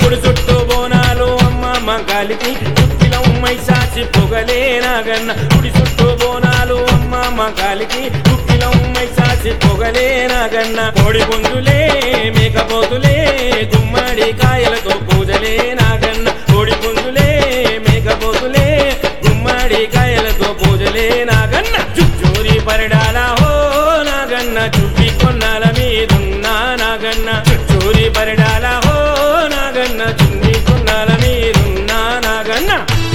గుడి చుట్టూ బోనాలు అమ్మ కాలికి గుగ్గిలం మైసాచి పొగలే నాగన్న గుడి చుట్టూ బోనాలు అమ్మ కాలికి గుగ్గిలం మైసాచి పొగలే నాగన్న కోడి పుంజులే మేకపోతులే గుమ్మడి కాయలతో పూజలే నాగన్న కోడి పుంజులే మేకపోతులే గుమ్మడి కాయలతో పూజలే నాగన్న చుట్టూరి పరిడాల హో నాగన్న చుట్టి కొన్నాల మీదున్నా నాగన్న చుట్టూరి పరిడాల హో నాగన్న చుట్టి కొన్నాల మీదున్నా నాగన్న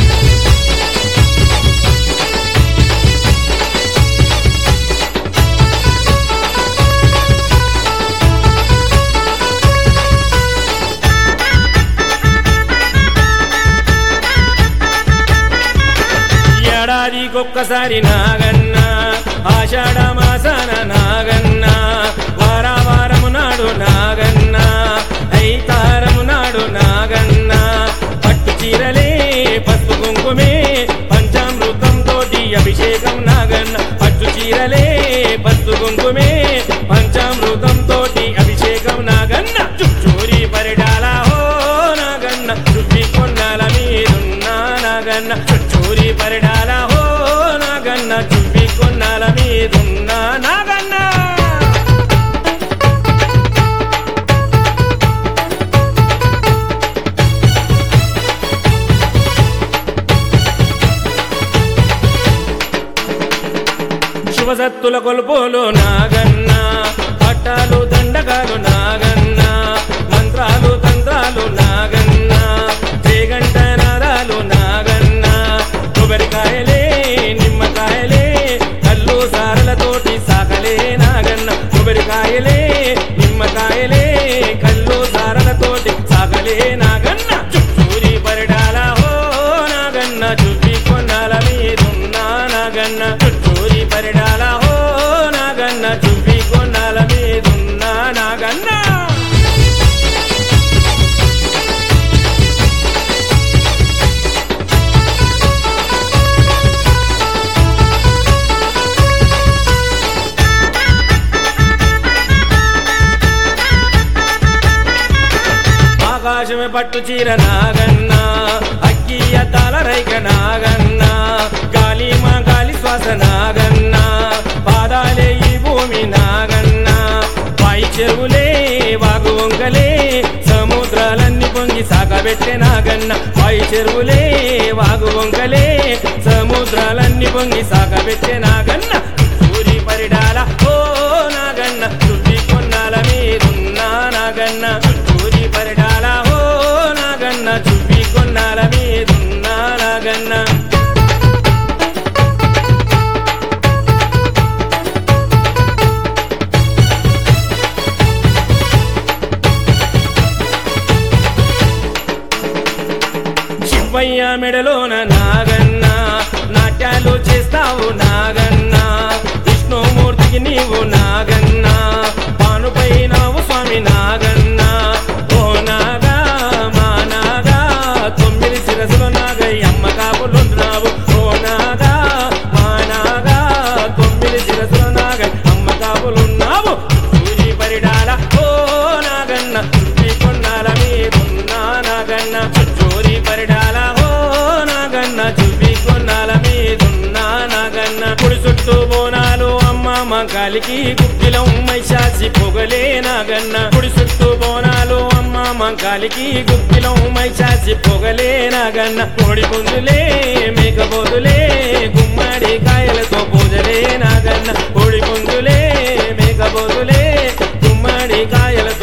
ఏడాదికొక్కసారి నాగన్న ఆషాఢ మాసాన నాగన్న వారము నాడు నాగన్న ఐతారము నాడు నాగన్న పట్టు చీరలే పసుపు కుంకుమే పంచామృతం తోటి అభిషేకం నాగన్న పట్టు చీరలే పసుపు కుంకుమే పంచామృతం తోటి అభిషేకం నాగన్న చుట్టూరి పరిడాల హో నాగన్న చుట్టి కొన్నాల మీదున్నా నాగన్న చుట్టూరి పరిడాల హో నాగన్న చుట్టి కొన్నాల మీదున్నా నాగన్న శివసత్తుల కొలుపులు నాగన్న పట్టాలు దండగాలు నాగన్న మంత్రాలు తంత్రాలు నాగన్న చేగంట నాదాలు నాగన్న కొబ్బరికాయలే నిమ్మకాయలే కల్లు సారలతోటి సాకలే నాగన్న కొబ్బరికాయలే నిమ్మకాయలే కల్లు సారలతోటి సాకలే నాగన్న చుట్టూరి పరిడాల హో నాగన్న చుట్టి కొన్నాల మీదున్నా నాగన్న చుట్టూరి పరిడాల హో నాగన్న చుట్టి కొన్నాల మీదున్నా నాగన్న ఆకాశమే పట్టు చీర నాగన్న అక్కియ తాళ రైక నాగన్న గాలి మా గాలి శ్వాస నాగన్న పాదాలే ఈ భూమి నాగన్న పాయి చెరువులే వాగు వంకలే సముద్రాలన్నీ పొంగి సాగబెట్టే నాగన్న పాయి చెరువులే వాగు వంకలే సముద్రాలన్నీ పొంగి సాగబెట్టే నాగన్న సూరి పరిడాల ఓ నాగన్న చుట్టి కొన్నాల మీదున్నా నాగన్న సూరి పరిడాల ఓ నాగన్న చుట్టి కొన్నాల మీదున్నా నాగన్న శివయ్య మెడలోన నాగన్న నాట్యాలు చేస్తావు నాగన్న విష్ణుమూర్తికి నీవు నాగన్న పానుపై నావు స్వామి నాగన్న ఓ నాగా మా నాగా 9 శిరసులు నాగయ్యమ్మ కాపులున్నావు ఓ నాగా మా నాగా 9 శిరసులు నాగయ్యమ్మ కాపులున్నావు సూరి పరిడాల ఓ నాగన్న చుట్టి కొన్నాల మీదున్నా నాగన్న చుట్టూరి పరిడాల ఓ నాగన్న చుట్టి కొన్నాల మీదున్నా నాగన్న గుడి చుట్టూ బోనాలు అమ్మ కాలికి గుగ్గిలం మైసాచి పొగలే నాగన్న గుడి చుట్టూ బోనాలు అమ్మ కాలికి గుగ్గిలం మైసాచి పొగలే నాగన్న కోడి పుంజులే మేకపోతులే గుమ్మడి కాయలతో పూజలే నాగన్న కోడి పుంజులే మేకపోతులే గుమ్మడి కాయల